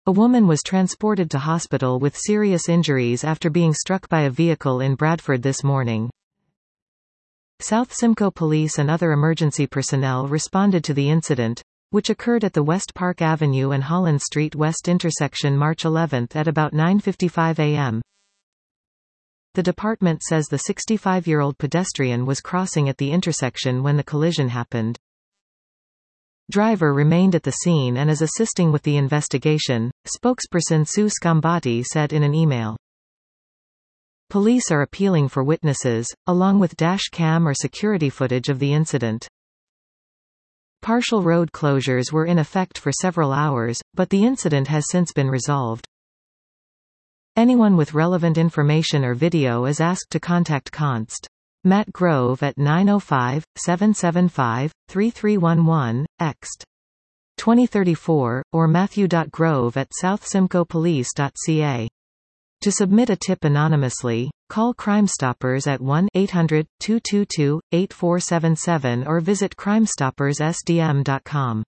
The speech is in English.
A woman was transported to hospital with serious injuries after being struck by a vehicle in Bradford this morning. South Simcoe Police and other emergency personnel responded to the incident, which occurred at the West Park Avenue and Holland Street West intersection March 11 at about 9:55 a.m. The department says the 65-year-old pedestrian was crossing at the intersection when the collision happened. Driver remained at the scene and is assisting with the investigation, spokesperson Sue Scambati said in an email. Police are appealing for witnesses, along with dash cam or security footage of the incident. Partial road closures were in effect for several hours, but the incident has since been resolved. Anyone with relevant information or video is asked to contact Const. Matt Grove at 905-775-3311, ext. 2034, or matthew.grove@southsimcoepolice.ca. To submit a tip anonymously, call Crime Stoppers at 1-800-222-8477 or visit crimestoppersSDM.com.